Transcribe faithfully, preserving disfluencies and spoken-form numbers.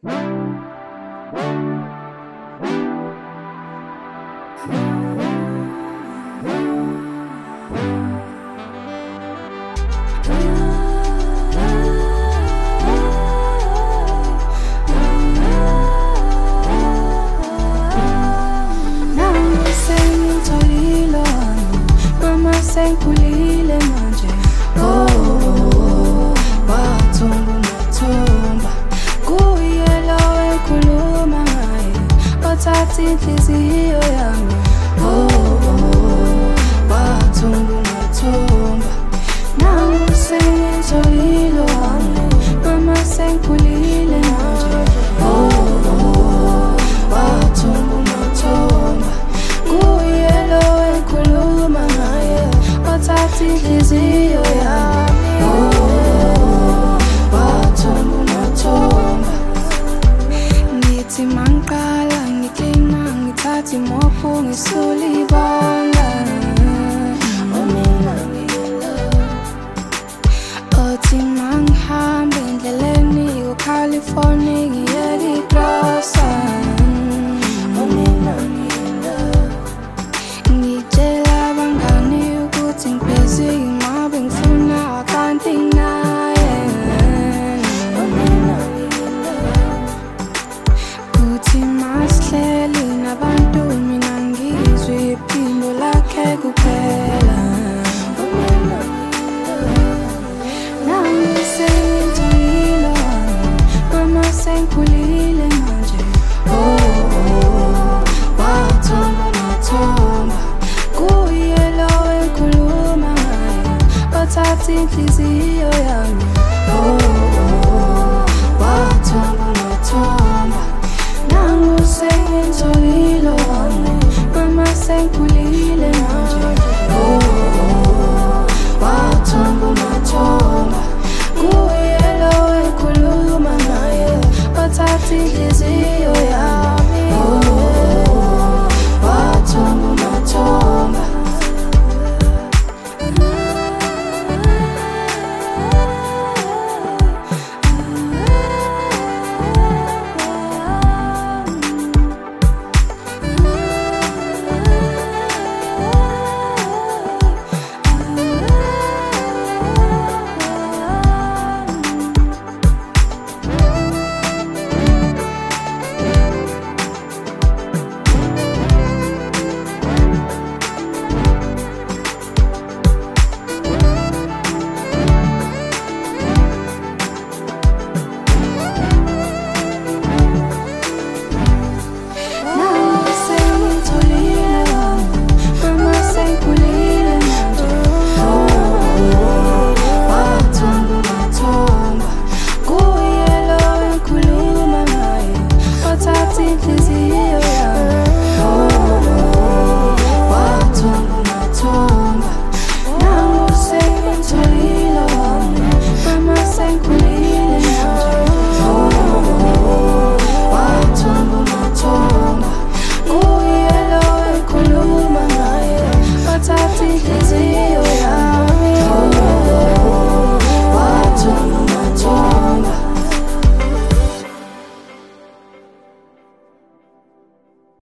Sengikhulile manje, oh, wathumba umathumba kuye lo engikhuluma ngaye othatha inhliziyo yami, oh, wathumba umathumba nami sengitholile wami, mama sengikhulile manje, oh, wathumba umathumba kuye lo engikhuluma ngaye othatha inhliziyo yami, oh, wathumba umathumba. Ngithi mangiqala ngiklina ngithatha imopho ngisula ibanga, mina ngiyelove. Othi mangihamba endleleni ku-California ngiyela igrosa, mina ngiyelove. Ngitshela abangani ukuthi ngibhizi ngabe ngifuna akanti nginaye, mina ngiyelove. Kuthi masihleli nabantu mina ngizwe iphimbo lakhe kuphela, mina ngiyelove. Nami sengitholile wami, mama sengikhulile manje, oh, wathumba umathumba kuye lo engikhuluma ngaye othatha inhliziyo yami.